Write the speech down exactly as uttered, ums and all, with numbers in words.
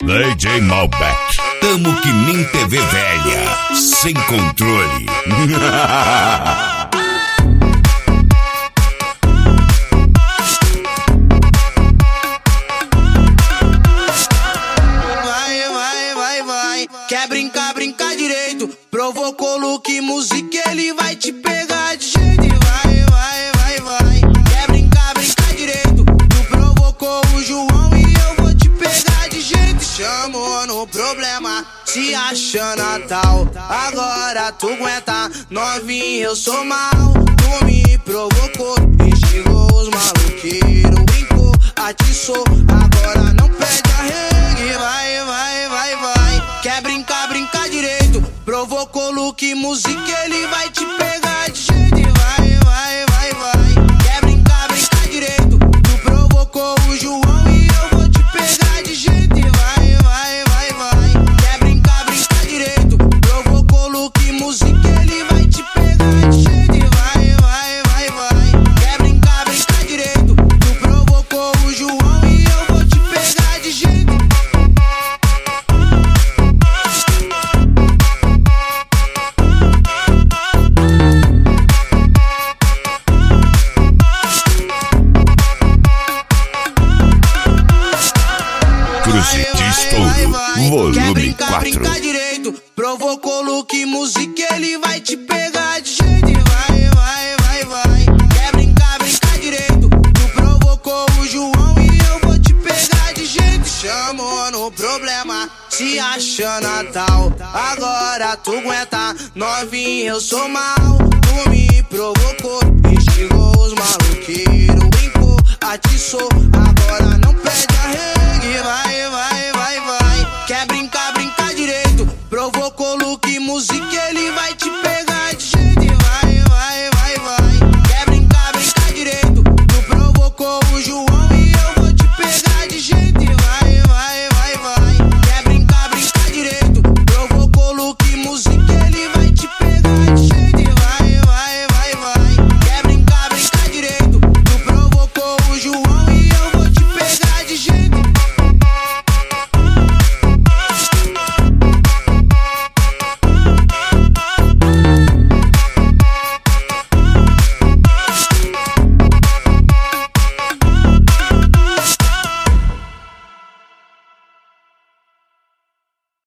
D J Malbec. Tamo que nem T V velha, sem controle. Vai, vai, vai, vai. Quer brincar, brincar direito. Provocou look, música, ele vai te pegar de jeito. E vai, vai, vai, vai. Quer brincar, brincar direito. Tu provocou o João e eu vou te pegar de jeito. Chamou no problema, se acha Natal. Agora tu aguenta, novinho, eu sou mal. Tu me provocou, instigou os maloqueiros, brincou, atiçou. Agora não pede arregue, vai, vai, vai, vai. Quer brincar, brincar direito. Provocou look, música, ele vai te pegar de jeito. E vai, vai, vai, vai. Quer brincar, brincar direito. Tu provocou o João e eu vou te pegar de jeito. E vai, vai, vai, vai. Quer brincar, brincar direito. Provocou look, música, ele vai te pegar de jeito. E vai, vai, vai, vai. Quer brincar, brincar direito. Tu provocou o João e eu vou te pegar de jeito. Cruze de Estouro, volume quatro. Brincar direito, provocou look, música, ele vai te pegar de jeito. E vai, vai, vai, vai. Quer brincar, brincar direito. Tu provocou o João e eu vou te pegar de jeito. Chamou no problema, se acha Natal. Agora tu aguenta, novinho, eu sou mal. Tu me provocou, instigou os maloqueiros, brincou, atiçou. Agora não pede arregue, vai, vai, vai, vai. Quer brincar, brincar direito. Provocou look, música, ele vai te pegar de jeito. E vai, vai, vai, vai. Quer brincar, brincar direito. Tu provocou o João e eu vou te pegar de jeito. E vai, vai,